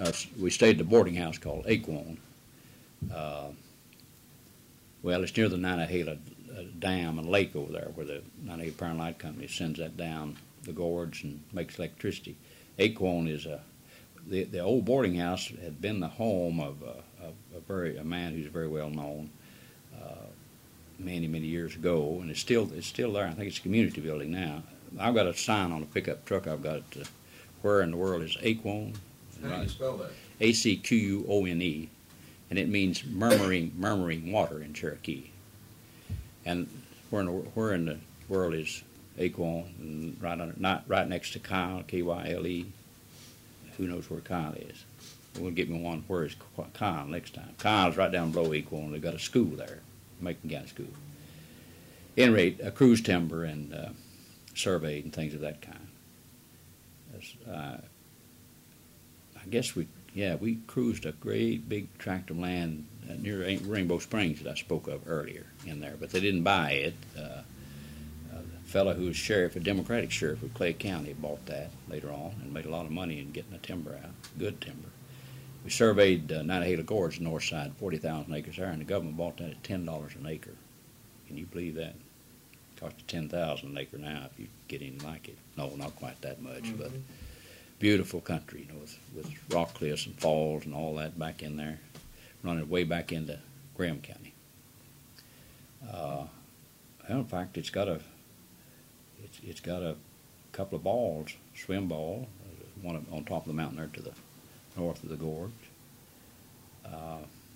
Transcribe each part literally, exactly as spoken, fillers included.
uh, we stayed at a boarding house called Aquon. Uh, well, it's near the Nantahala Dam and lake over there, where the Nantahala Power and Light Company sends that down the gorge and makes electricity. Aquon is a the the old boarding house had been the home of a, a, a very a man who's very well known uh, many many years ago, and it's still it's still there. I think it's a community building now. I've got a sign on a pickup truck. I've got it. Uh, where in the world is Aquon? How do you spell that? A C Q U O N E, and it means murmuring murmuring water in Cherokee. And where in the, where in the world is Aquon? And right under, not right next to Kyle, K Y L E. Who knows where Kyle is? We'll get me one. Where is Kyle next time? Kyle's right down below Aquon. They've got a school there, Macon County School. At any rate, uh, cruise timber and uh, surveyed and things of that kind. Uh, I guess we, yeah, we cruised a great big tract of land near Rainbow Springs that I spoke of earlier in there, but they didn't buy it. Uh, a fellow who was sheriff, a Democratic sheriff of Clay County, bought that later on and made a lot of money in getting the timber out, good timber. We surveyed uh, Nantahala Gorge, the north side, forty thousand acres there, and the government bought that at ten dollars an acre. Can you believe that? It costs you ten thousand dollars an acre now if you get anything like it. No, not quite that much, mm-hmm. but beautiful country, you know, with, with rock cliffs and falls and all that back in there, running way back into Graham County. Uh, well, in fact, it's got a it's it's got a couple of balls, swim ball, one on top of the mountain there to the north of the gorge. Uh,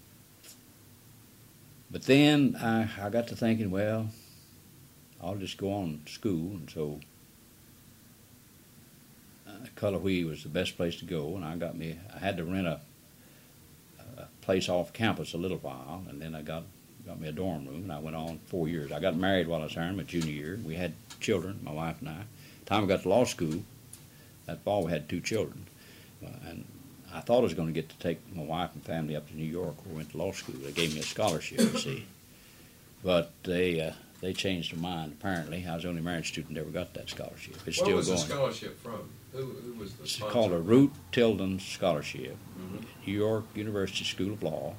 but then I, I got to thinking, well, I'll just go on to school, and so uh, Cullowhee was the best place to go, and I got me, I had to rent a, a place off campus a little while, and then I got got me a dorm room, and I went on four years. I got married while I was there in my junior year. We had children, my wife and I. Time I got to law school, that fall we had two children, uh, and I thought I was going to get to take my wife and family up to New York where we went to law school. They gave me a scholarship, you see. But they uh, they changed their mind, apparently. I was the only married student that ever got that scholarship. It's what still was going. the scholarship from? Who, who was the It's sponsor? called a Root Tilden Scholarship, mm-hmm. New York University School of Law.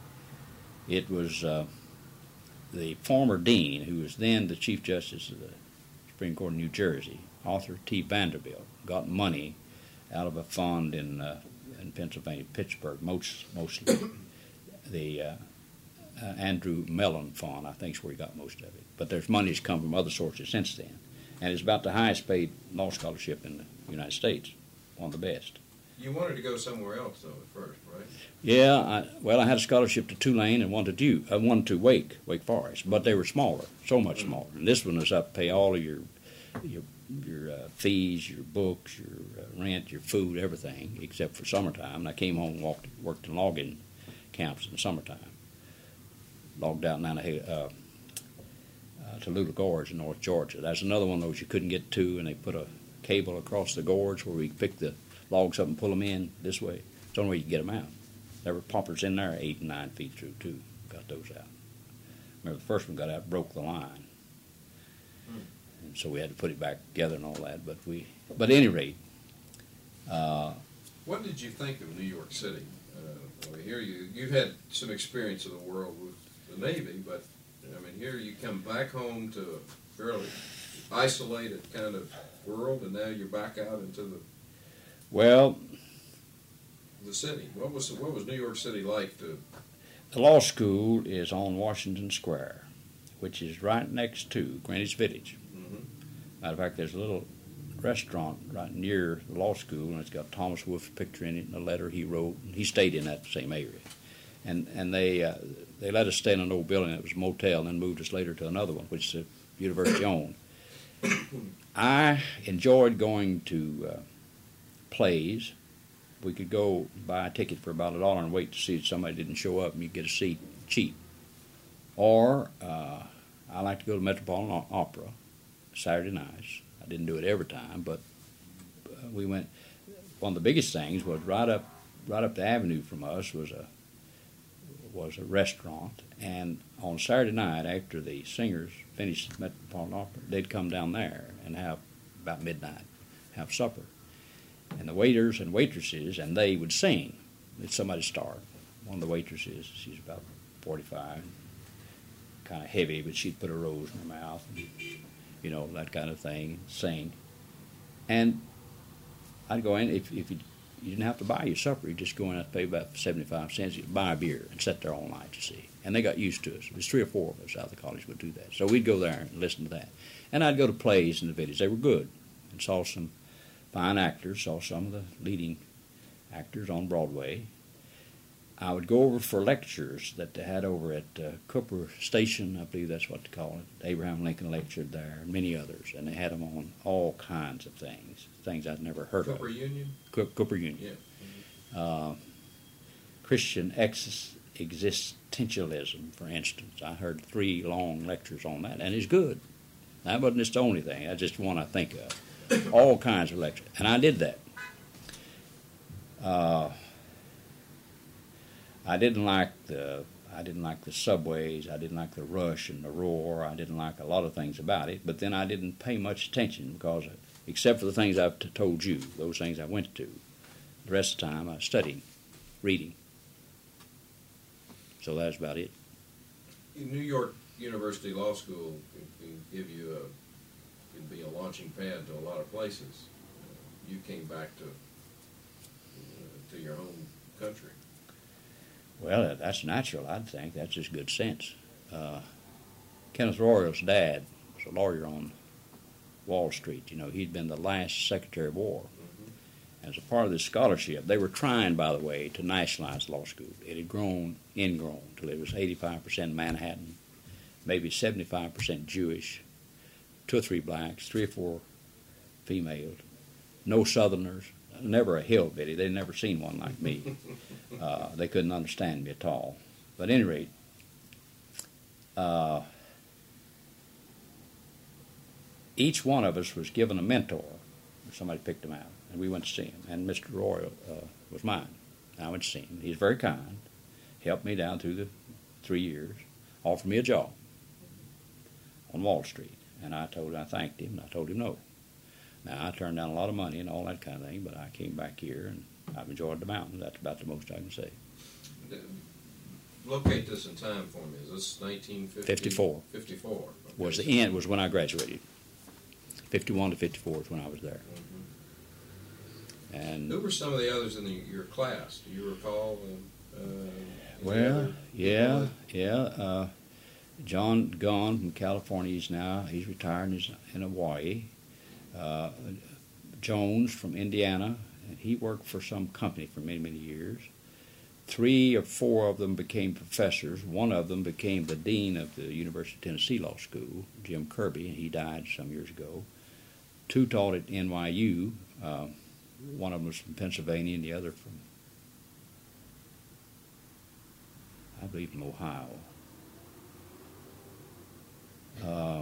It was uh, the former dean, who was then the Chief Justice of the Supreme Court of New Jersey, Arthur T. Vanderbilt, got money out of a fund in uh, in Pennsylvania, Pittsburgh, most mostly. the uh, uh, Andrew Mellon Fund, I think, is where he got most of it. But there's money that's come from other sources since then. And it's about the highest paid law scholarship in the United States, one of the best. You wanted to go somewhere else, though, at first, right? Yeah, I, well, I had a scholarship to Tulane and one to Duke, uh, one to Wake, Wake Forest, but they were smaller, so much mm-hmm. smaller. And this one was up to pay all of your your your uh, fees, your books, your uh, rent, your food, everything, except for summertime. And I came home and walked, worked in logging camps in the summertime. Logged out in Nantahala, uh, uh, to Lula Gorge in North Georgia. That's another one of those you couldn't get to, and they put a cable across the gorge where we pick the logs up and pull them in this way. It's the only way you can get them out. There were poppers in there eight and nine feet through, too. Got those out. Remember, the first one got out, broke the line. Hmm. And so we had to put it back together and all that. But we, but at any rate. Uh, what did you think of New York City? Uh, well, here you, you've had some experience of the world with the Navy, but I mean, here you come back home to a fairly isolated kind of world, and now you're back out into the well, the city. What was what was New York City like to? The law school is on Washington Square, which is right next to Greenwich Village. Mm-hmm. Matter of fact, there's a little restaurant right near the law school, and it's got Thomas Wolfe's picture in it and a letter he wrote. And he stayed in that same area, and and they uh, they let us stay in an old building that was a motel, and then moved us later to another one, which the university owned. I enjoyed going to uh, plays. We could go buy a ticket for about a dollar and wait to see if somebody didn't show up, and you get a seat cheap. Or uh, I like to go to Metropolitan Opera Saturday nights. I didn't do it every time, but uh, we went. One of the biggest things was right up, right up the avenue from us was a was a restaurant, and on Saturday night after the singers finished Metropolitan Opera, they'd come down there and have about midnight have supper, and the waiters and waitresses and they would sing. it's somebody's star. One of the waitresses, she's about forty-five, kind of heavy, but she'd put a rose in her mouth, and, you know, that kind of thing, sing. And I'd go in, if, if you, you didn't have to buy your supper, you just go in and pay about seventy-five cents, you'd buy a beer and sit there all night, you see. And they got used to us. There's three or four of us out of the college would do that. So we'd go there and listen to that. And I'd go to plays in the village. They were good. And saw some fine actors, saw some of the leading actors on Broadway. I would go over for lectures that they had over at uh, Cooper Station, I believe that's what they call it. Abraham Lincoln lectured there, and many others. And they had them on all kinds of things, things I'd never heard Cooper of. Union? Co- Cooper Union. Yeah. Uh, Christian ex- existentialism, for instance. I heard three long lectures on that, and it's good. That wasn't just the only thing. I just one I think of. All kinds of lectures. And I did that. Uh, I didn't like the I didn't like the subways. I didn't like the rush and the roar. I didn't like a lot of things about it. But then I didn't pay much attention because, except for the things I've t- told you, those things I went to, the rest of the time I was studying, reading. So that's about it. In New York University Law School can, can give you a can be a launching pad to a lot of places. Uh, you came back to uh, to your home country. Well, that's natural, I'd think. That's just good sense. Uh, Kenneth Royal's dad was a lawyer on Wall Street. You know, he'd been the last Secretary of War. Mm-hmm. As a part of this scholarship, they were trying, by the way, to nationalize law school. It had grown, ingrown, till it was eighty-five percent Manhattan, maybe seventy-five percent Jewish, two or three blacks, three or four females, no Southerners, never a hillbilly. They'd never seen one like me. Uh, they couldn't understand me at all. But at any rate, uh, each one of us was given a mentor. Somebody picked him out, and we went to see him. And Mister Royal uh, was mine. I went to see him. He was very kind, helped me down through the three years, offered me a job on Wall Street. And I told him, I thanked him, and I told him no. Now, I turned down a lot of money and all that kind of thing, but I came back here, and I've enjoyed the mountains. That's about the most I can say. Locate this in time for me. Is this nineteen fifty? fifty-four. fifty-four. Okay. Was the end was when I graduated. fifty-one to fifty-four is when I was there. Mm-hmm. And who were some of the others in the, your class? Do you recall? Uh, well, yeah, yeah. Uh, John Gone from California. He's now he's retired. He's in Hawaii. Uh, Jones from Indiana, and he worked for some company for many, many years. Three or four of them became professors. One of them became the dean of the University of Tennessee Law School, Jim Kirby, and he died some years ago. Two taught at N Y U. Uh, one of them was from Pennsylvania, and the other from, I believe, from Ohio. Uh,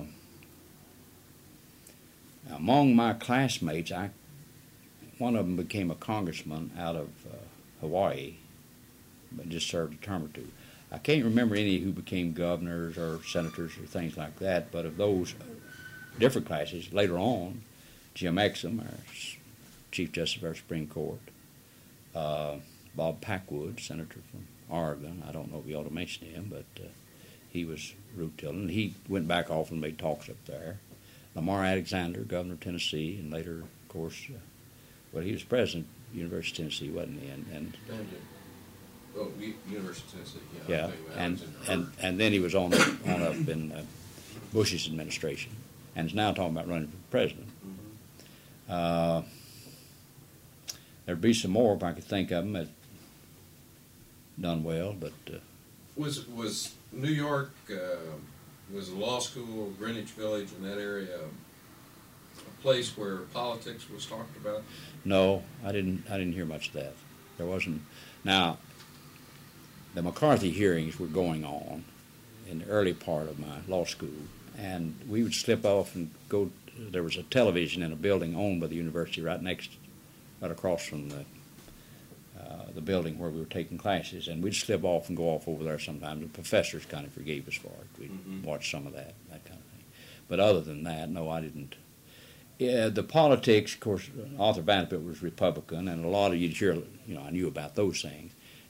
Among my classmates, I, one of them became a congressman out of uh, Hawaii, but just served a term or two. I can't remember any who became governors or senators or things like that, but of those different classes, later on, Jim Exum, our Chief Justice of our Supreme Court, uh, Bob Packwood, senator from Oregon, I don't know if you ought to mention him, but uh, he was root tilling. He went back off and made talks up there. Lamar Alexander, governor of Tennessee, and later, of course, uh, well, he was president of the University of Tennessee, wasn't he? And, and oh, University of Tennessee, yeah, yeah. and, and and then he was on on up in uh, Bush's administration, and is now talking about running for president. Mm-hmm. Uh, there'd be some more if I could think of them that done well, but uh, was was New York. Uh, Was the law school, Greenwich Village, in that area, a place where politics was talked about? No, I didn't. I didn't hear much of that. There wasn't. Now, the McCarthy hearings were going on in the early part of my law school, and we would slip off and go. There was a television in a building owned by the university right next, right across from the uh, the building where we were taking classes, and we'd slip off and go off over there sometimes. The professors kind of forgave us for it. We'd mm-hmm. watch some of that, that kind of thing. But other than that, no, I didn't. Yeah, the politics, of course, Arthur Vanderbilt was Republican, and a lot of you'd hear, you know, I knew about those things.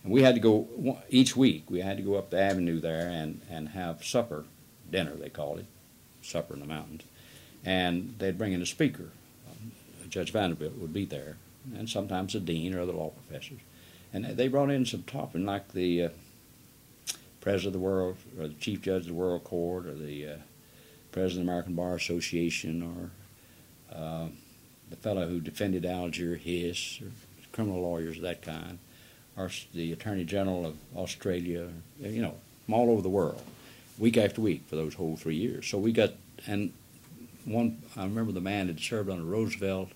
And we had to go, one- each week, we had to go up the avenue there and, and have supper, dinner they called it, supper in the mountains. And they'd bring in a speaker. Um, Judge Vanderbilt would be there, and sometimes a dean or other law professors. And they brought in some topping like the uh, president of the world, or the chief judge of the World Court, or the uh, president of the American Bar Association, or uh, the fellow who defended Alger Hiss, or criminal lawyers of that kind, or the Attorney General of Australia, you know, from all over the world, week after week for those whole three years. So we got, and one, I remember the man had served under Roosevelt,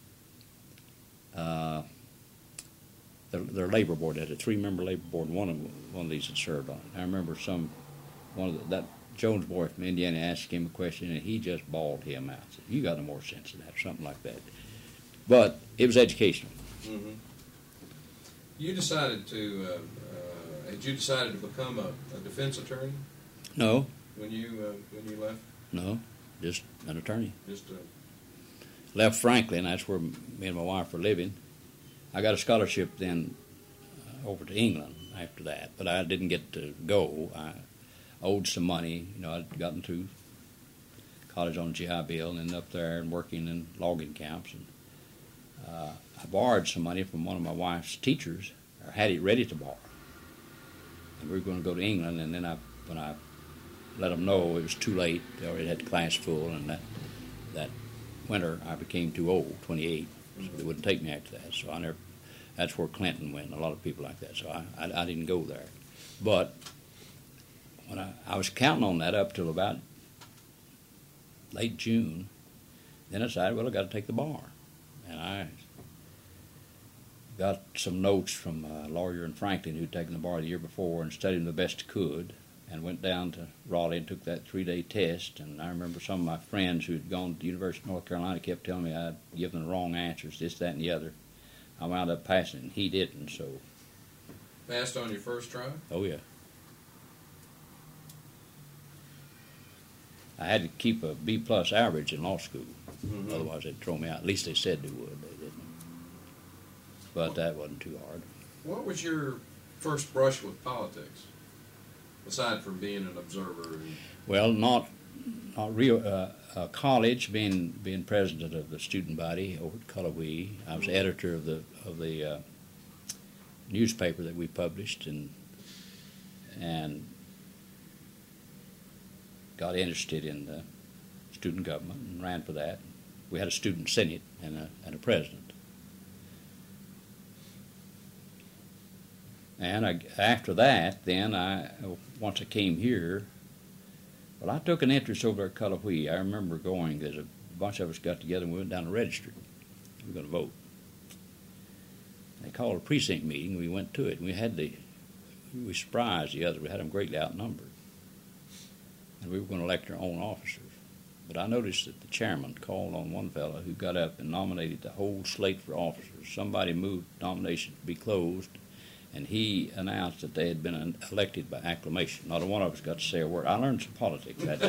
uh, their, their labor board, they had a three-member labor board, and one of them, one of these had served on it. I remember some, one of the, that Jones boy from Indiana asked him a question, and he just bawled him out. Said, "You got no more sense than that," or something like that. But it was educational. Mm-hmm. You decided to, uh, uh, had you decided to become a, a defense attorney No, when you uh, when you left? no, just an attorney. Just uh, Left Franklin, that's where me and my wife were living. I got a scholarship then uh, over to England after that, but I didn't get to go. I owed some money. You know, I'd gotten through college on a G I Bill and ended up there and working in logging camps. And uh, I borrowed some money from one of my wife's teachers, or had it ready to borrow. And we were going to go to England, and then I, when I let them know it was too late, they already had the class full, and that that winter I became too old, twenty-eight, so they wouldn't take me after that. So I never. That's where Clinton went. A lot of people like that. So I, I, I didn't go there. But when I, I was counting on that up till about late June, then I decided, well, I got to take the bar, and I got some notes from a lawyer in Franklin who'd taken the bar the year before and studied them the best I could, and went down to Raleigh and took that three-day test. And I remember some of my friends who had gone to the University of North Carolina kept telling me I'd given the wrong answers, this, that, and the other. I wound up passing, and he didn't, so. passed on your first try? Oh, yeah. I had to keep a B-plus average in law school. Mm-hmm. Otherwise they'd throw me out. At least they said they would. They didn't. But that wasn't too hard. What was your first brush with politics, aside from being an observer? And... Well, not not real. Uh, uh, college, being being president of the student body over at Cullowhee, I was editor of the of the uh, newspaper that we published, and and got interested in the student government and ran for that. We had a student senate and a and a president. And I, after that, then I, once I came here, well, I took an interest over at Cullowhee. I remember going, there's a bunch of us got together and we went down to register. We were going to vote. They called a precinct meeting. We went to it. And we had the, we surprised the others. We had them greatly outnumbered. And we were going to elect our own officers. But I noticed that the chairman called on one fellow who got up and nominated the whole slate for officers. Somebody moved nomination to be closed, and he announced that they had been elected by acclamation. Not a one of us got to say a word. I learned some politics that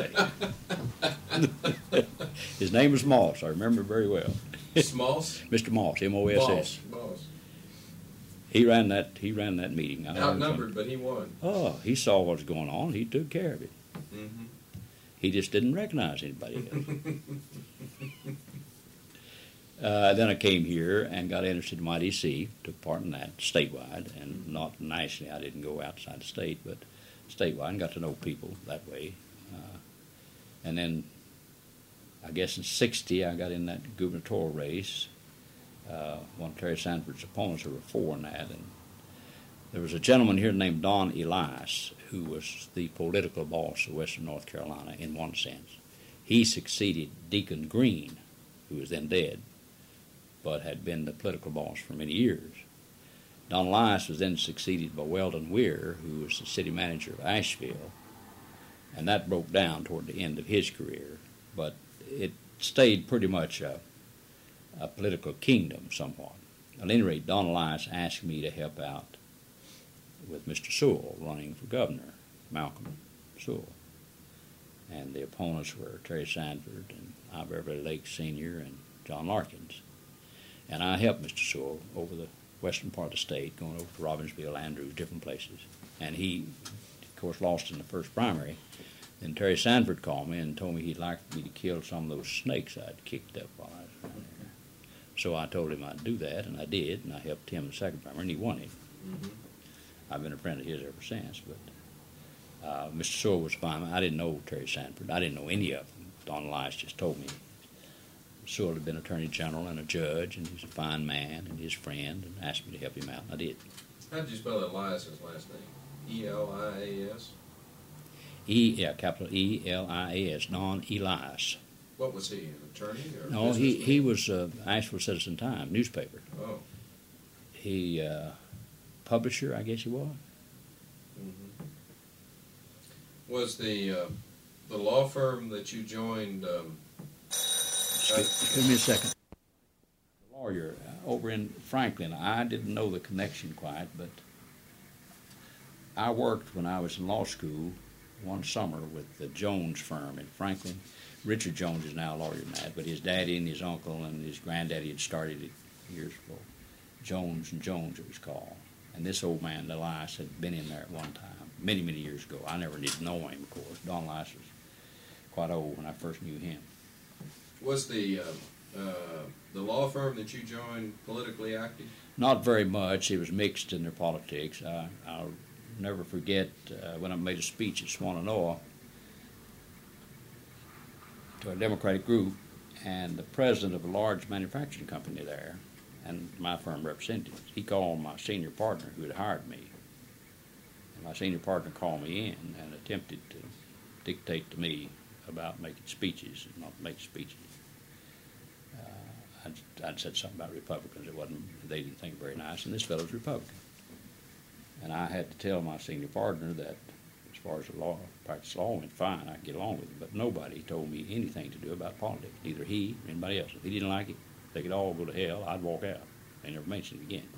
day. His name was Moss. I remember very well. Moss? Mister Moss, M O S S. Moss. Moss. He ran that. He ran that meeting. I Outnumbered, but he won. Oh, he saw what was going on. He took care of it. Mm-hmm. He just didn't recognize anybody else. Uh, then I came here and got interested in Y D C, took part in that statewide, and not nationally. I didn't go outside the state, but statewide, and got to know people that way. Uh, and then, I guess in sixty, I got in that gubernatorial race. Uh, one of Terry Sanford's opponents, there were four in that. And there was a gentleman here named Don Elias, who was the political boss of Western North Carolina in one sense. He succeeded Deacon Green, who was then dead, but had been the political boss for many years. Don Elias was then succeeded by Weldon Weir, who was the city manager of Asheville, and that broke down toward the end of his career. But it stayed pretty much a, a political kingdom somewhat. At any rate, Don Elias asked me to help out with Mister Sewell running for governor, Malcolm Sewell. And the opponents were Terry Sanford and I. Beverly Lake Senior and John Larkins. And I helped Mister Sewell over the western part of the state, going over to Robbinsville, Andrews, different places. And he, of course, lost in the first primary. Then Terry Sanford called me and told me he'd like me to kill some of those snakes I'd kicked up while I was down there. So I told him I'd do that, and I did, and I helped him in the second primary, and he won it. Mm-hmm. I've been a friend of his ever since, but uh, Mister Sewell was fine. I didn't know Terry Sanford. I didn't know any of them. Don Elias just told me. Sewell had been Attorney General and a judge, and he's a fine man and his friend, and asked me to help him out, and I did. How did you spell Elias's last name? E L I A S? E, yeah, capital E L I A S, Don Elias. What was he, an attorney or No, he, businessman? he was uh, Asheville Citizen Times newspaper. Oh. He, uh, publisher, I guess he was. Mm-hmm. Was the uh, the law firm that you joined? Um, Give, give me a second. The lawyer uh, over in Franklin, I didn't know the connection quite, but I worked when I was in law school one summer with the Jones firm in Franklin. Richard Jones is now a lawyer in that, but his daddy and his uncle and his granddaddy had started it years ago. Jones and Jones it was called. And this old man, Elias, had been in there at one time, many, many years ago. I never did know him, of course. Don Elias was quite old when I first knew him. was the uh, uh, the law firm that you joined politically active? Not very much. It was mixed in their politics. I, I'll never forget uh, when I made a speech at Swannanoa to a Democratic group, and the president of a large manufacturing company there, and my firm representatives, he called my senior partner who had hired me. And my senior partner called me in and attempted to dictate to me about making speeches and not make speeches. Uh, I'd, I'd said something about Republicans. It wasn't, they didn't think very nice, and this fellow's Republican. And I had to tell my senior partner that as far as the law, practice law went fine, I could get along with him, but nobody told me anything to do about politics, neither he or anybody else. If he didn't like it, they could all go to hell, I'd walk out. They never mentioned it again.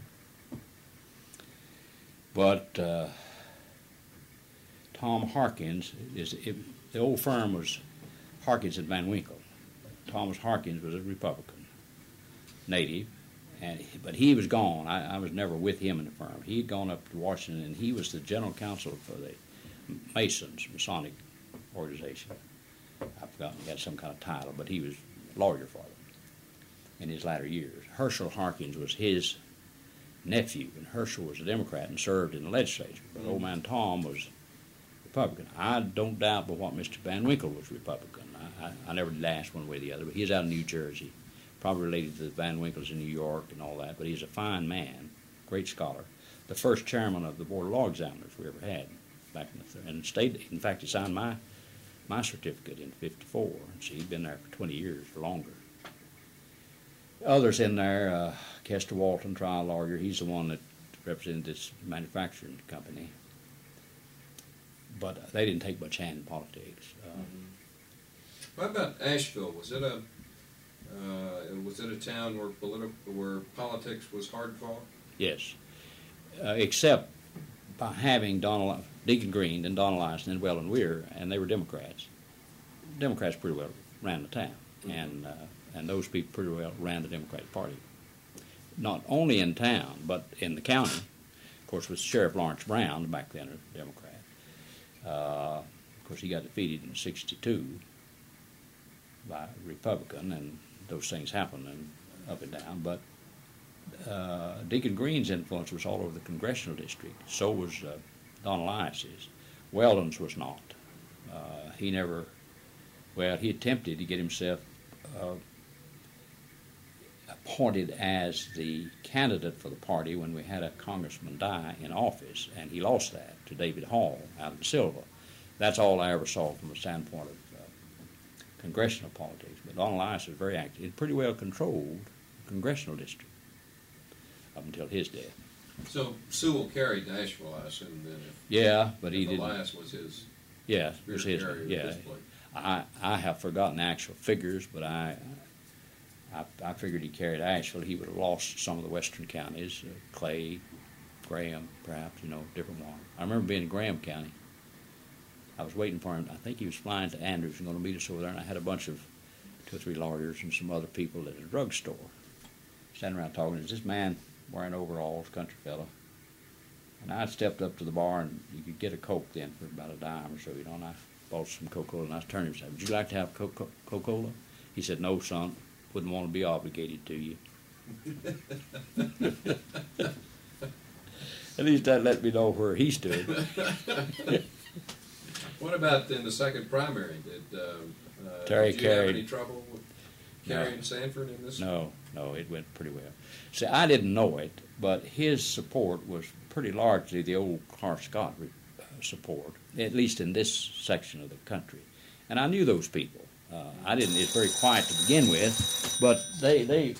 But uh, Tom Harkins, is it, the old firm was Harkins and Van Winkle. Thomas Harkins was a Republican, native, and but he was gone. I, I was never with him in the firm. He had gone up to Washington, and he was the general counsel for the Masons, Masonic organization. I've forgotten, he had some kind of title, but he was a lawyer for them in his latter years. Herschel Harkins was his nephew, and Herschel was a Democrat and served in the legislature. But mm-hmm. Old man Tom was Republican. I don't doubt but what Mister Van Winkle was Republican. I, I, I never did ask one way or the other, but he's out of New Jersey, probably related to the Van Winkles in New York and all that, but he's a fine man, great scholar, the first chairman of the Board of Law Examiners we ever had back in the third, and stayed, in fact, he signed my, my certificate in fifty-four, and so he'd been there for twenty years or longer. Others in there, uh, Kester Walton, trial lawyer, he's the one that represented this manufacturing company. But they didn't take much hand in politics. Uh, mm-hmm. What about Asheville? Was it a uh, was it a town where political where politics was hard fought? Yes, uh, except by having Donald Deacon Green and Don Elias and Weldon Weir, and they were Democrats. Democrats pretty well ran the town, mm-hmm. and uh, and those people pretty well ran the Democratic Party. Not only in town, but in the county. Of course, with Sheriff Lawrence Brown, back then a Democrat. Uh, of course, he got defeated in sixty-two by a Republican, and those things happen and up and down. But uh, Deacon Green's influence was all over the congressional district. So was uh, Don Elias's. Weldon's was not. Uh, he never, well, he attempted to get himself uh, appointed as the candidate for the party when we had a congressman die in office, and he lost that to David Hall out of Silva. That's all I ever saw from the standpoint of uh, congressional politics. But Don Elias was very active. He pretty well controlled the congressional district up until his death. So Sewell carried Nashville, I assume, then. If, yeah, but he if didn't. Elias was his. Yeah, it was his. Yeah, I I have forgotten the actual figures, but I. I, I figured he carried Asheville. He would have lost some of the western counties, uh, Clay, Graham, perhaps, you know, different ones. I remember being in Graham County. I was waiting for him. I think he was flying to Andrews and going to meet us over there, and I had a bunch of two or three lawyers and some other people at a drugstore standing around talking. There's this man wearing overalls, country fella. And I stepped up to the bar, and you could get a Coke then for about a dime or so, you know, and I bought some Coca-Cola, and I turned to him and said, would you like to have Coca- Coca-Cola? He said, no, son, wouldn't want to be obligated to you. At least that let me know where he stood. What about in the second primary? Did, um, uh, Terry did you have carried- any trouble with No. carrying Sanford in this? No, no, it went pretty well. See, I didn't know it, but his support was pretty largely the old Clark Scott re- uh, support, at least in this section of the country. And I knew those people. Uh, I didn't, it's very quiet to begin with, but they, they,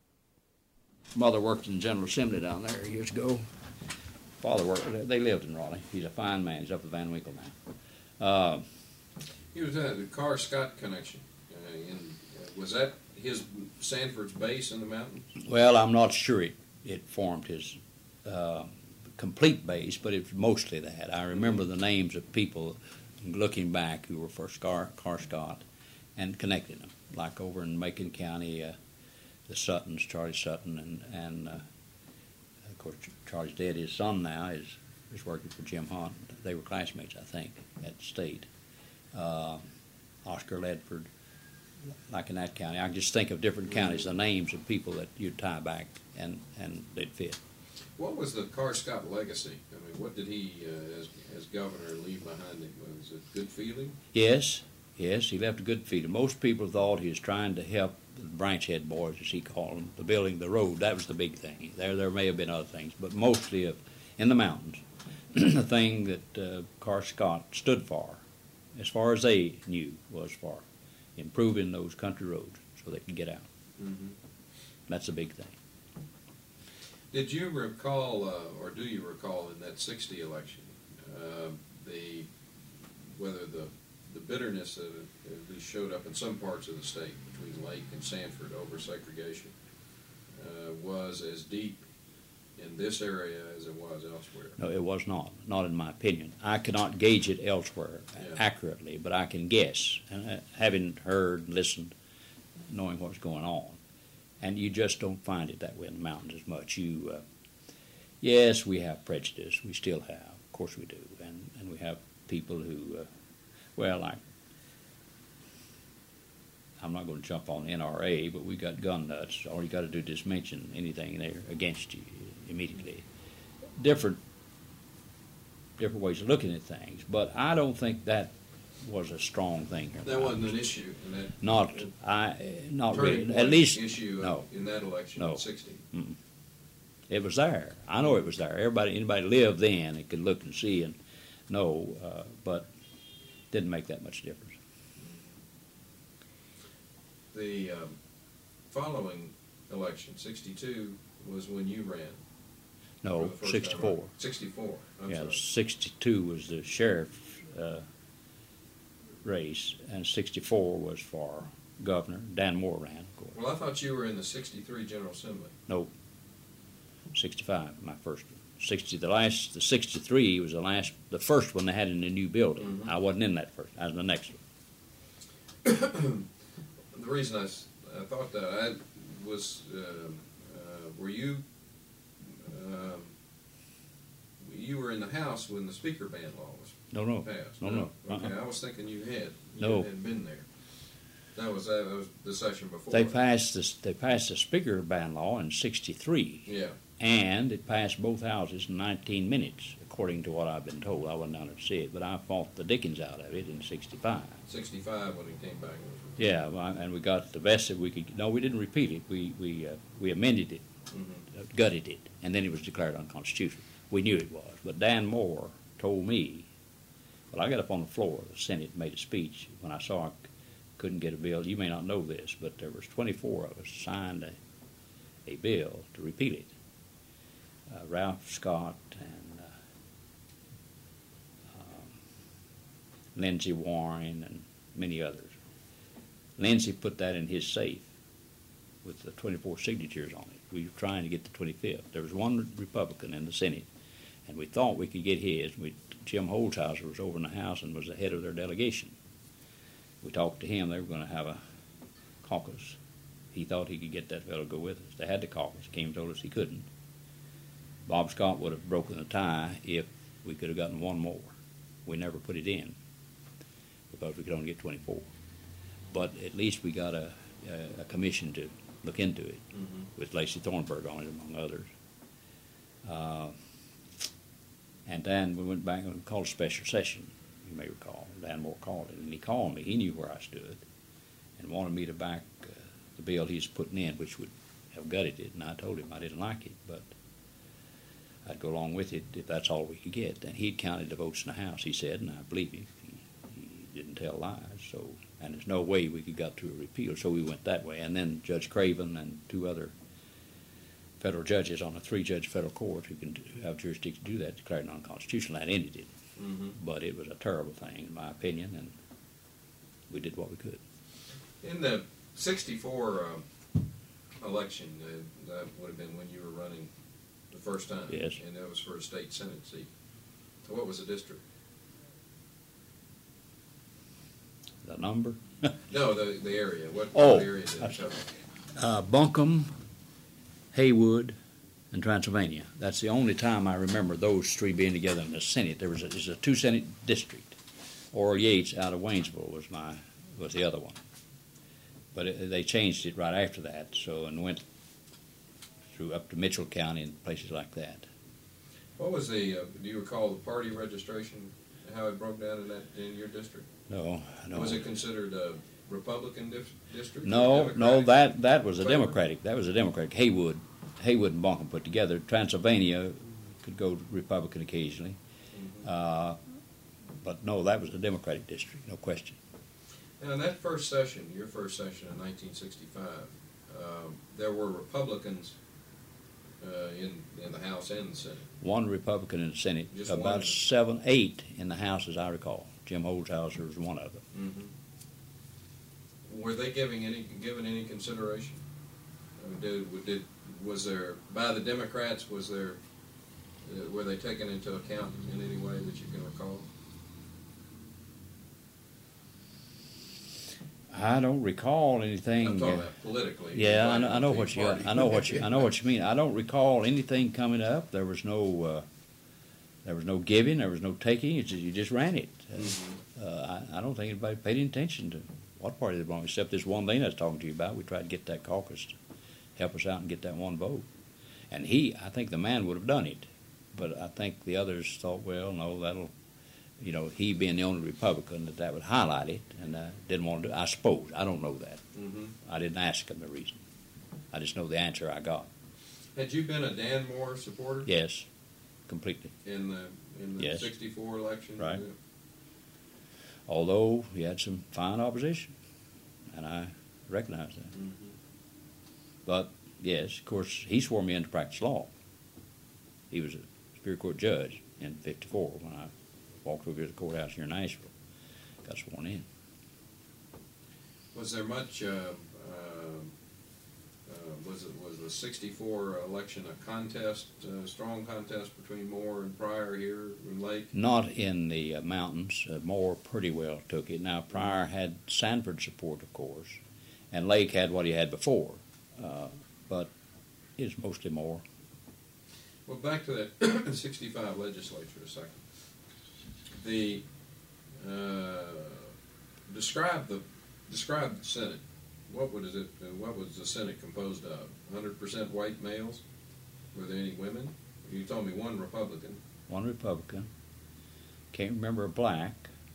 mother worked in the General Assembly down there years ago. Father worked, they lived in Raleigh. He's a fine man, he's up at Van Winkle now. Uh, He was uh, the Carr Scott connection. Uh, in, uh, was that his Sanford's base in the mountains? Well, I'm not sure it, it formed his uh, complete base, but it was mostly that. I remember the names of people looking back who were for Scar, Carr Scott and connecting them, like over in Macon County, uh, the Suttons, Charlie Sutton, and, and uh, of course Charlie's dead. His son now is, is working for Jim Hunt. They were classmates, I think, at the state. Uh, Oscar Ledford, like in that county. I can just think of different counties, the names of people that you'd tie back, and, and they'd fit. What was the Carr Scott legacy? I mean, what did he, uh, as, as governor, leave behind him? Was it good feeling? Yes, yes, he left a good feeling. Most people thought he was trying to help the branch head boys, as he called them, the building the road. That was the big thing. There, there may have been other things, but mostly of, in the mountains, the thing that uh, Carr Scott stood for, as far as they knew, was for improving those country roads so they could get out. Mm-hmm. That's a big thing. Did you recall, uh, or do you recall, in that sixty election, uh, the whether the the bitterness that at least showed up in some parts of the state between Lake and Sanford over segregation uh, was as deep in this area as it was elsewhere? No, it was not, not in my opinion. I cannot gauge it elsewhere Yeah. accurately, but I can guess, and uh, having heard and listened, knowing what's going on. And you just don't find it that way in the mountains as much. You, uh, yes, we have prejudice. We still have, of course we do, and and we have people who, uh, well, like I'm not going to jump on N R A, but we got gun nuts. All you got to do is just mention anything there against you immediately. Different, different ways of looking at things, but I don't think that was a strong thing here. That wasn't an issue in that. Not, I, not turning really. At point least issue no. in that election No. in sixty. Mm-mm. It was there. I know it was there. Everybody, anybody lived then, it could look and see and know, uh, but didn't make that much difference. The um, following election, sixty-two, was when you ran. for No, the first time sixty-four. around. sixty-four. I'm Yeah, sorry. sixty-two was the sheriff's uh, race, and sixty-four was for governor. Dan Moore ran, of course. Well, I thought you were in the sixty-three General Assembly. No, sixty-five, my first one. Sixty, the last, the sixty-three was the last, the first one they had in the new building. Mhm. I wasn't in that first. I was in the next one. The reason I, s- I thought that I was, um, uh, were you, um, you were in the House when the speaker ban law was No, no, passed? no, no. Okay, Uh-uh. I was thinking you had. You No. hadn't been there. That was, that was the session before. They passed this. They passed the speaker ban law in sixty-three, Yeah. and it passed both houses in nineteen minutes, according to what I've been told. I wasn't down there to see it, but I fought the dickens out of it in sixty-five. sixty-five when it came back. Yeah, well, and we got the best that we could. No, we didn't repeal it. We we uh, we amended it, Mm-hmm. uh, gutted it, and then it was declared unconstitutional. We knew it was, but Dan Moore told me. Well, I got up on the floor of the Senate and made a speech when I saw I couldn't get a bill. You may not know this, but there was twenty-four of us signed a, a bill to repeal it. Uh, Ralph Scott and uh, um, Lindsey Warren and many others. Lindsey put that in his safe with the twenty-four signatures on it. We were trying to get the twenty-fifth. There was one Republican in the Senate, and we thought we could get his. We, Jim Holzhauser was over in the House and was the head of their delegation. We talked to him. They were going to have a caucus. He thought he could get that fellow to go with us. They had the caucus. Came and told us he couldn't. Bob Scott would have broken the tie if we could have gotten one more. We never put it in because we could only get twenty-four. But at least we got a, a, a commission to look into it Mhm. with Lacey Thornburg on it, among others. Uh, and then we went back and called a special session, you may recall. Dan Moore called it, and he called me. He knew where I stood and wanted me to back uh, the bill he's putting in, which would have gutted it. And I told him I didn't like it, but I'd go along with it if that's all we could get. And he'd counted the votes in the House, he said, and I believe him. He, he didn't tell lies, so, and there's no way we could got to a repeal, so we went that way. And then Judge Craven and two other federal judges on a three-judge federal court who can do, have jurisdiction to do that declared non-constitutional. That ended it. Mhm. But it was a terrible thing, in my opinion, and we did what we could. In the sixty-four uh, election, uh, that would have been when you were running the first time. Yes. And that was for a state senate seat. What was the district? The number? No, the, the area. What, Oh, what area did it that's- cover? Uh, Buncombe, Haywood, and Transylvania. That's the only time I remember those three being together in the Senate. There was a, there's a two Senate district. Oral Yates out of Waynesville was my was the other one. But it, they changed it right after that, so and went through up to Mitchell County and places like that. What was the, uh, do you recall the party registration, how it broke down in that, in your district? No, no. Was it considered a Republican dif- district? or No, no, Democratic? that that was a Flavor? Democratic. That was a Democratic. Haywood, Haywood and Buncombe put together. Transylvania could go Republican occasionally, Mhm. uh, but no, that was a Democratic district, no question. Now, in that first session, your first session in nineteen sixty-five, um, there were Republicans uh, in in the House and the Senate. One Republican in the Senate, Just about one? seven, eight in the House, as I recall. Jim Holzhauser was one of them. Mm-hmm. Were they giving any given any consideration? I mean, did, did was there by the Democrats? Was there uh, were they taken into account in any way that you can recall? I don't recall anything. I'm talking uh, about politically. Yeah, I like know, I know the what Tea you, Party. I know what you, I know what you mean. I don't recall anything coming up. There was no, uh, there was no giving. There was no taking. It's just, you just ran it. Mhm. Uh, I, I don't think anybody paid any attention to what party they belonged, except this one thing I was talking to you about. We tried to get that caucus to help us out and get that one vote. And he, I think the man would have done it, but I think the others thought, well, no, that'll, you know, he being the only Republican, that that would highlight it, and uh, didn't want to do it. I suppose. I don't know that. Mhm. I didn't ask him the reason. I just know the answer I got. Had you been a Dan Moore supporter Yes, completely. in the in the Yes. sixty-four election? Right. Yeah. Although he had some fine opposition, and I recognize that. Mhm. But yes, of course, he swore me in to practice law. He was a Superior Court judge in fifty-four when I walked over to the courthouse here in Nashville, got sworn in. Was there much? Uh, uh, uh, was it was the sixty-four election a contest, a strong contest between Moore and Pryor here in Lake? Not in the uh, mountains. Uh, Moore pretty well took it. Now, Pryor had Sanford support, of course, and Lake had what he had before, uh, but it's mostly Moore. Well, back to that sixty-five legislature a second. The uh, describe the describe the Senate. What was it? Uh, what was the Senate composed of? one hundred percent white males. Were there any women? You told me one Republican. One Republican. Can't remember a black.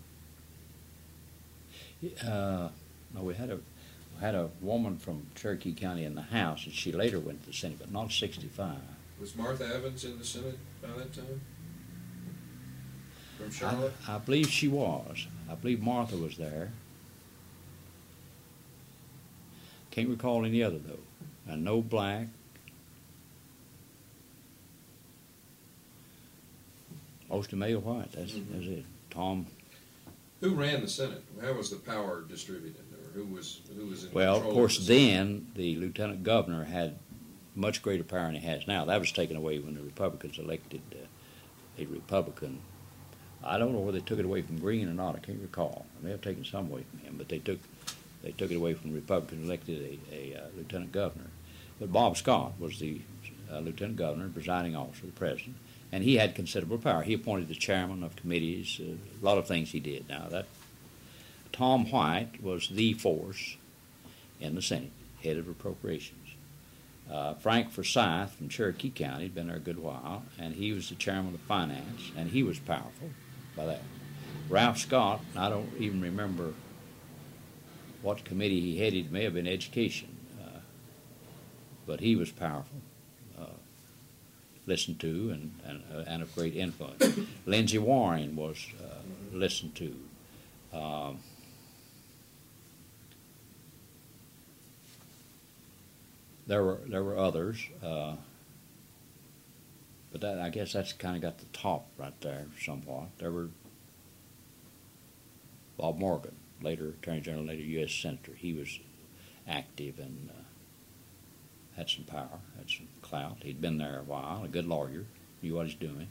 Uh, no, we had a we had a woman from Cherokee County in the House, and she later went to the Senate, but not sixty-five. Was Martha Evans in the Senate by that time? From Charlotte? I, I believe she was. I believe Martha was there. Can't recall any other though. And no black. Mostly male white. That's, Mhm. that's it. Tom. Who ran the Senate? How was the power distributed, or who was who was in Well, of control course, the Senate? then the lieutenant governor had much greater power than he has now. That was taken away when the Republicans elected uh, a Republican. I don't know whether they took it away from Green or not. I can't recall. They may have taken some away from him, but they took they took it away from the Republicans, elected a, a uh, lieutenant governor. But Bob Scott was the uh, lieutenant governor, presiding officer, the president, and he had considerable power. He appointed the chairman of committees, uh, a lot of things he did. Now, that Tom White was the force in the Senate, head of appropriations. Uh, Frank Forsyth from Cherokee County had been there a good while, and he was the chairman of finance, and he was powerful by that. Ralph Scott, I don't even remember what committee he headed, may have been education, uh, but he was powerful, uh, listened to, and, and, uh, and of great influence. Lindsey Warren was uh, listened to. Um, There were there were others, uh, but that, I guess that's kind of got the top right there somewhat. There were Bob Morgan, later Attorney General, later U S Senator. He was active and uh, had some power, had some clout. He'd been there a while, a good lawyer, knew what he's doing.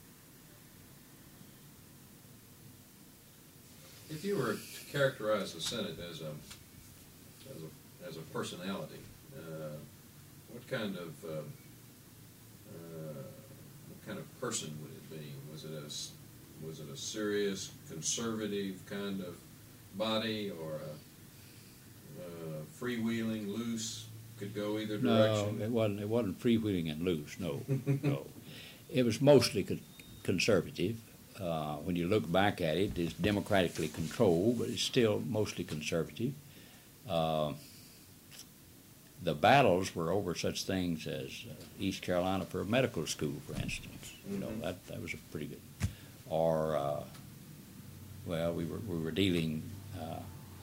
If you were to characterize the Senate as a as a as a personality, uh, what kind of uh, uh, what kind of person would it be? Was it a was it a serious conservative kind of body, or a, a freewheeling, loose, could go either direction? No, it wasn't. It wasn't freewheeling and loose. No, no. It was mostly co conservative. Uh, when you look back at it, it's democratically controlled, but it's still mostly conservative. Uh, the battles were over such things as uh, East Carolina for a medical school, for instance. Mm-hmm. You know, that that was a pretty good. Or, uh, well, we were we were dealing, uh,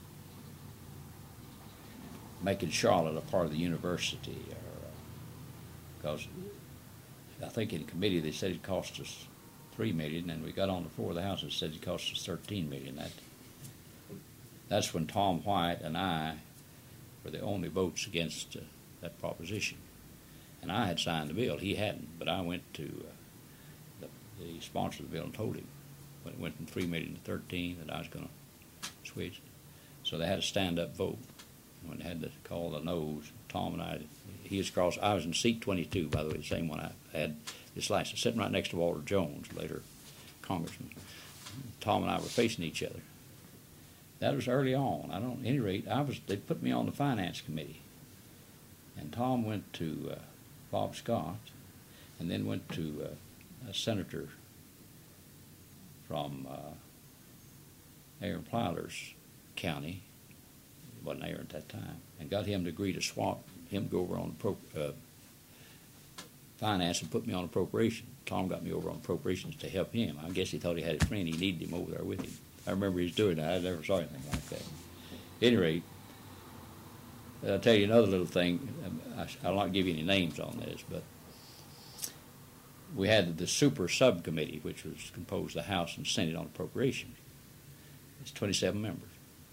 making Charlotte a part of the university, or because uh, I think in committee they said it cost us three million, and we got on the floor of the House and said it cost us thirteen million. That that's when Tom White and I were the only votes against uh, that proposition, and I had signed the bill. He hadn't, but I went to uh, the, the sponsor of the bill and told him when it went from three million to thirteen that I was going to switch. So they had a stand-up vote. When they had to call the noes, Tom and I, he was across. I was in seat twenty-two, by the way, the same one I had. This license, sitting right next to Walter Jones, later congressman. Tom and I were facing each other. That was early on. I don't, at any rate, I was. They put me on the finance committee, and Tom went to uh, Bob Scott, and then went to uh, a senator from uh, Aaron Plyler's county. It wasn't Aaron at that time, and got him to agree to swap him go over on the pro. Uh, finance and put me on appropriation. Tom got me over on appropriations to help him. I guess he thought he had a friend. He needed him over there with him. I remember he was doing that. I never saw anything like that. At any rate, I'll tell you another little thing. I'll not give you any names on this, but we had the super subcommittee, which was composed of the House and Senate on appropriations. It's twenty-seven members.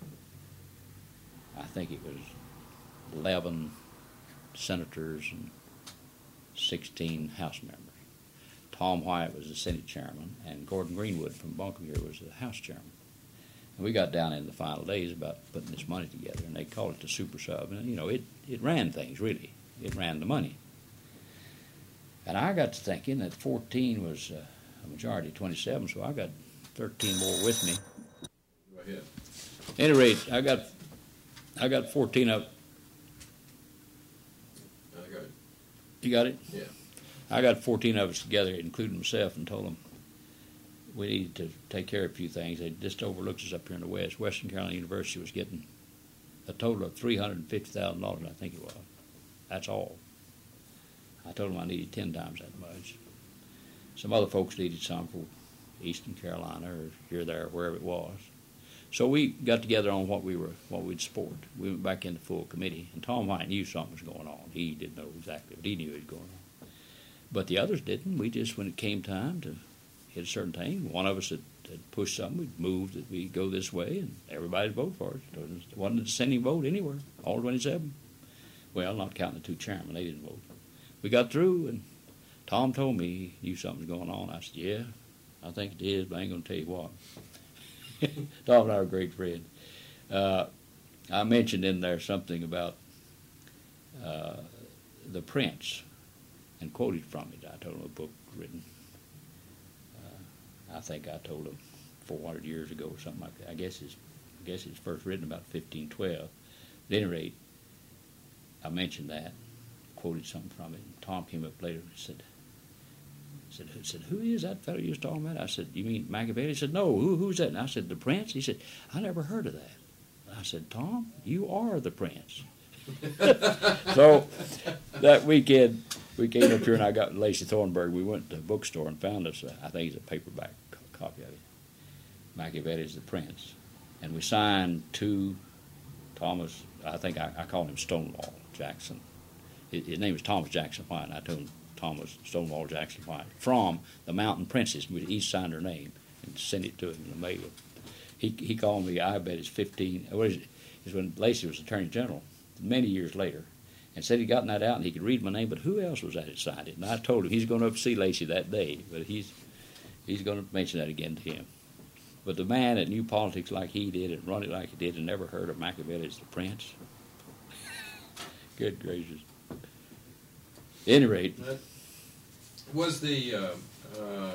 I think it was eleven senators and sixteen House members. Tom White was the Senate chairman, and Gordon Greenwood from Buncombe was the House chairman. And we got down in the final days about putting this money together, and they called it the super sub. And, you know, it, it ran things, really. It ran the money. And I got to thinking that fourteen was uh, a majority, twenty-seven, so I got thirteen more with me. Go ahead. At any rate, I got, I got fourteen of. I got it. You got it? Yeah. I got fourteen of us together, including myself, and told them we needed to take care of a few things. They just overlooked us up here in the West. Western Carolina University was getting a total of three hundred fifty thousand dollars, I think it was. That's all. I told them I needed ten times that much. Some other folks needed some for Eastern Carolina or here, there, wherever it was. So we got together on what we were, what we'd support. We went back into full committee, and Tom White knew something was going on. He didn't know exactly, but he knew it was going on. But the others didn't. We just, when it came time to hit a certain thing, one of us had, had pushed something, we'd moved that we'd go this way, and everybody'd vote for it. It wasn't a dissenting vote anywhere, all twenty-seven. Well, not counting the two chairmen, they didn't vote. We got through, and Tom told me he knew something was going on. I said, yeah, I think it is, but I ain't going to tell you what. Tom and I were great friends. Uh, I mentioned in there something about uh, the prince and quoted from it. I told him a book written, uh, I think I told him four hundred years ago or something like that. I guess it's, I guess it's first written about fifteen twelve. At any rate, I mentioned that, quoted something from it. And Tom came up later and said, said, said, who is that fellow you was talking about? I said, you mean Machiavelli? He said, no, who, who's that? And I said, the Prince? He said, I never heard of that. I said, Tom, you are the Prince. So that weekend, we came up here and I got Lacey Thornburg. We went to the bookstore and found us, a, I think it's a paperback copy of it. Machiavelli's The Prince. And we signed to Thomas, I think I, I called him Stonewall Jackson. His, his name was Thomas Jackson White, and I told him Thomas Stonewall Jackson White, from the Mountain Princess. We each signed her name and sent it to him in the mail. He he called me, I bet it's fifteen, what is it? It's when Lacey was Attorney General, many years later, and said he'd gotten that out and he could read my name, but who else was that had signed it? And I told him he's going to see Lacey that day, but he's he's going to mention that again to him. But the man that knew politics like he did and run it like he did and never heard of Machiavelli as the Prince, good gracious. At any rate, was the uh, uh,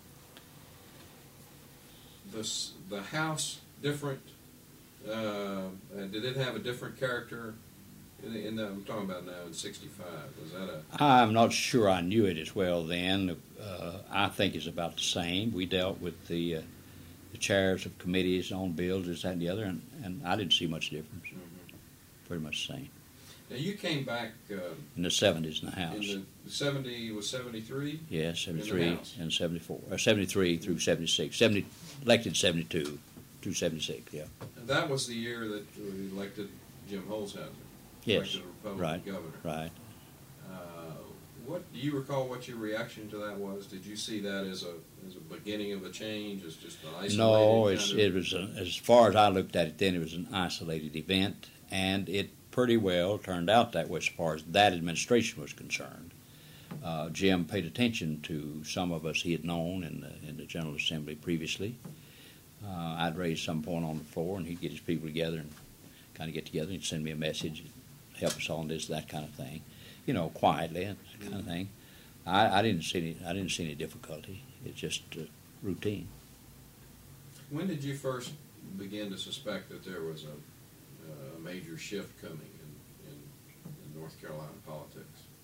the the house different? Uh, did it have a different character? In, the, in the, I'm talking about now in sixty-five. Was that a? I'm not sure I knew it as well then. Uh, I think it's about the same. We dealt with the uh, the chairs of committees on bills, this, that, and the other, and, and I didn't see much difference. Mm-hmm. Pretty much the same. Now you came back uh, in the seventies in the House. In the seventy was seventy-three. Yes, seventy-three and seventy-four. Or seventy-three through seventy-six. Seventy elected seventy-two through seventy-six. Yeah. And that was the year that we elected Jim Holshouser. Yes. Elected a Republican Right. governor. Right. Uh, what do you recall? What your reaction to that was? Did you see that as a as a beginning of a change? As just an isolated? No, kind it's, of... it was a, as far as I looked at it then, it was an isolated event, and it pretty well turned out that way as far as that administration was concerned. Uh, Jim paid attention to some of us he had known in the, in the General Assembly previously. Uh, I'd raise some point on the floor, and he'd get his people together and kind of get together and send me a message, help us on this, that kind of thing, you know, quietly and that kind of thing. I, I didn't see any. I didn't see any difficulty. It's just uh, routine. When did you first begin to suspect that there was a, a major shift coming in, in, in North Carolina politics?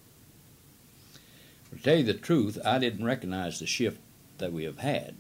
To tell you the truth, I didn't recognize the shift that we have had.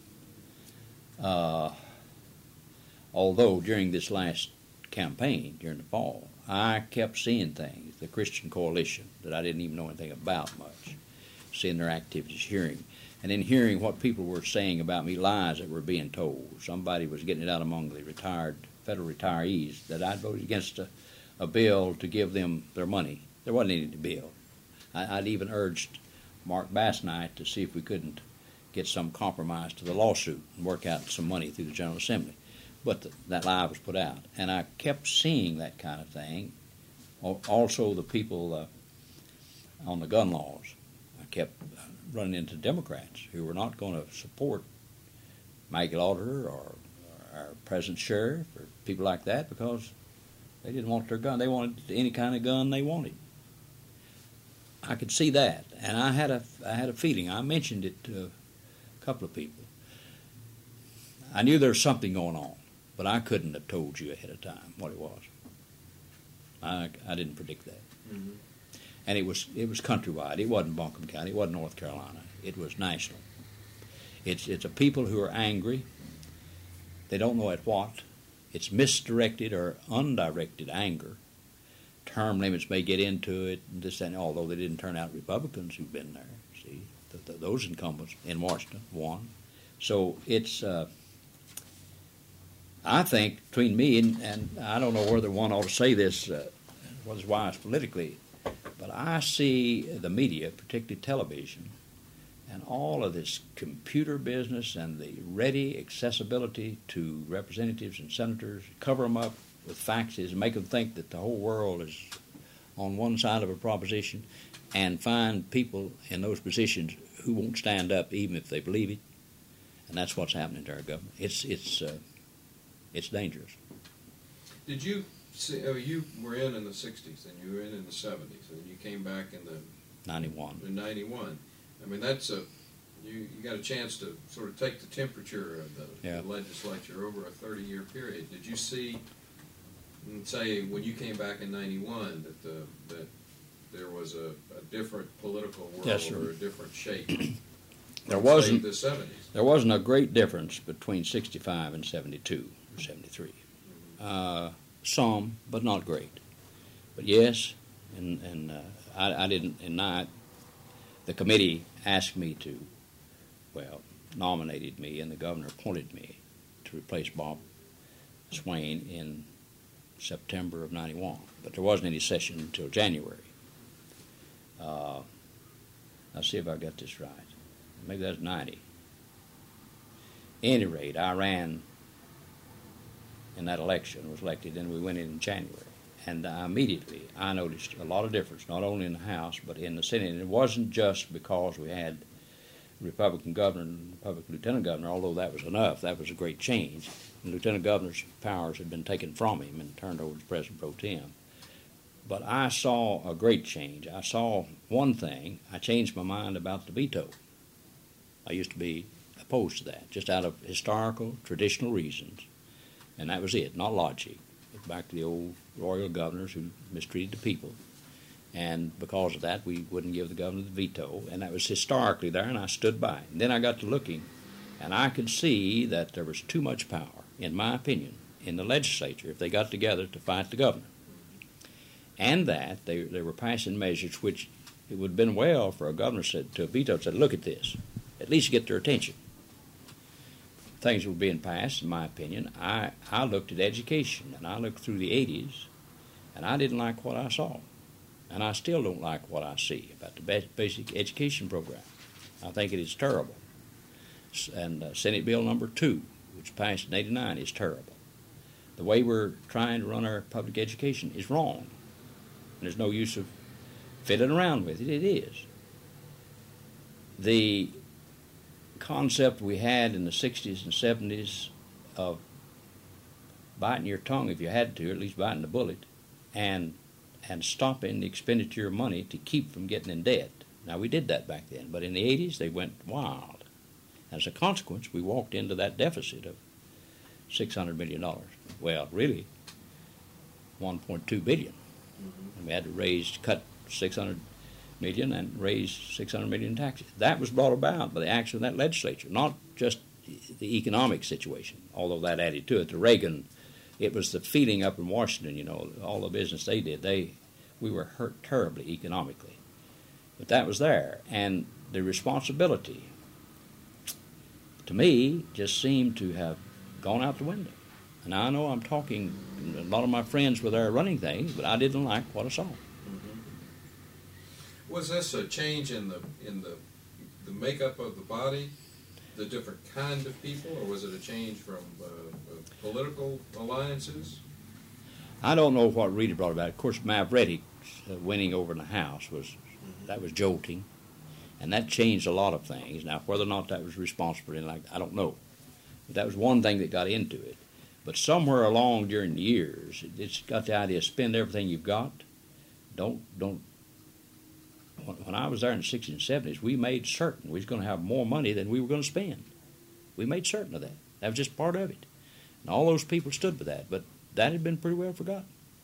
Uh, although during this last campaign, during the fall, I kept seeing things, the Christian Coalition, that I didn't even know anything about much, seeing their activities, hearing, and then hearing what people were saying about me, lies that were being told. Somebody was getting it out among the retired federal retirees that I'd voted against a, a bill to give them their money. There wasn't any bill. I, I'd even urged Mark Bass and I to see if we couldn't get some compromise to the lawsuit and work out some money through the General Assembly. But the, that lie was put out. And I kept seeing that kind of thing. Also, the people uh, on the gun laws. I kept running into Democrats who were not going to support Maggie Lauder or, or our present sheriff or people like that because they didn't want their gun. They wanted any kind of gun they wanted. I could see that, and I had a I had a feeling. I mentioned it to a couple of people. I knew there was something going on, but I couldn't have told you ahead of time what it was. I I didn't predict that. Mm-hmm. And it was it was countrywide. It wasn't Buncombe County. It wasn't North Carolina. It was national. It's it's a people who are angry. They don't know at what. It's misdirected or undirected anger. Term limits may get into it, and this and although they didn't turn out Republicans who've been there. See, the, the, those incumbents in Washington won. So it's, uh, I think, between me and, and I don't know whether one ought to say this, uh, what's wise politically, but I see the media, particularly television, and all of this computer business and the ready accessibility to representatives and senators, cover them up with faxes and make them think that the whole world is on one side of a proposition, and find people in those positions who won't stand up even if they believe it. And that's what's happening to our government. It's it's uh, it's dangerous. Did you see? Oh, you were in in the sixties, and you were in in the seventies, and you came back in the ninety-one. In ninety-one. I mean, that's a, you, you got a chance to sort of take the temperature of the, Yeah. the legislature over a thirty-year period. Did you see, mm, say, when you came back in ninety-one, that the, that there was a, a different political world Yes, sir. or a different shape? There from, wasn't- say, the seventies. There wasn't a great difference between sixty-five and seventy-two or seventy-three. Uh, some, but not great. But yes, and, and uh, I, I didn't, and I, the committee asked me to, well, nominated me, and the governor appointed me to replace Bob Swain in September of ninety-one. But there wasn't any session until January. Uh, I'll see if I got this right. Maybe that's ninety. Any rate, I ran in that election, was elected, and we went in in January. And uh, immediately I noticed a lot of difference, not only in the House, but in the Senate. And it wasn't just because we had Republican governor and Republican lieutenant governor, although that was enough. That was a great change. The lieutenant governor's powers had been taken from him and turned over to President Pro Tem. But I saw a great change. I saw one thing. I changed my mind about the veto. I used to be opposed to that, just out of historical, traditional reasons. And that was it, not logic. Back to the old royal governors who mistreated the people. And because of that, we wouldn't give the governor the veto. And that was historically there, and I stood by it. And then I got to looking, and I could see that there was too much power, in my opinion, in the legislature if they got together to fight the governor. And that they, they were passing measures which it would have been well for a governor said, to a veto said, look at this, at least get their attention. Things were being passed, in my opinion. I, I looked at education, and I looked through the eighties, and I didn't like what I saw. And I still don't like what I see about the basic education program. I think it is terrible. And uh, Senate Bill number two, which passed in eighty-nine, is terrible. The way we're trying to run our public education is wrong. And there's no use of fiddling around with it. It is. The concept we had in the sixties and seventies of biting your tongue if you had to, or at least biting the bullet, and and stopping the expenditure of money to keep from getting in debt. Now, we did that back then, but in the eighties, they went wild. As a consequence, we walked into that deficit of six hundred million dollars. Well, really, one point two billion dollars. And we had to raise, cut six hundred million dollars and raise six hundred million dollars in taxes. That was brought about by the action of that legislature, not just the economic situation, although that added to it. The Reagan, it was the feeling up in Washington, you know, all the business they did. They, we were hurt terribly economically. But that was there. And the responsibility, to me, just seemed to have gone out the window. And I know I'm talking, a lot of my friends were there running things, but I didn't like what I saw. Was this a change in the in the the makeup of the body, the different kind of people, or was it a change from uh, uh, political alliances? I don't know what really brought about. Of course, Mavretic's uh, winning over in the House was mm-hmm. that was jolting, and that changed a lot of things. Now, whether or not that was responsible, in like I don't know, but that was one thing that got into it. But somewhere along during the years, it, it's got the idea: spend everything you've got. Don't don't. When I was there in the sixties and seventies, we made certain we was going to have more money than we were going to spend. We made certain of that. That was just part of it. And all those people stood by that, but that had been pretty well forgotten.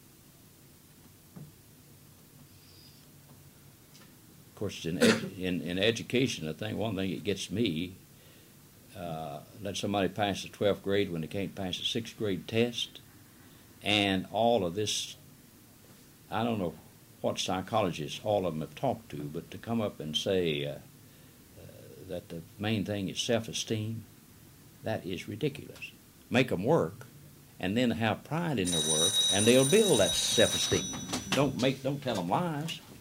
Of course, in, ed- in, in education, I think one thing that gets me, uh, let somebody pass the twelfth grade when they can't pass the sixth grade test, and all of this, I don't know what psychologists all of them have talked to, but to come up and say uh, uh, that the main thing is self-esteem, that is ridiculous. Make them work, and then have pride in their work, and they'll build that self-esteem. Don't make, don't tell them lies.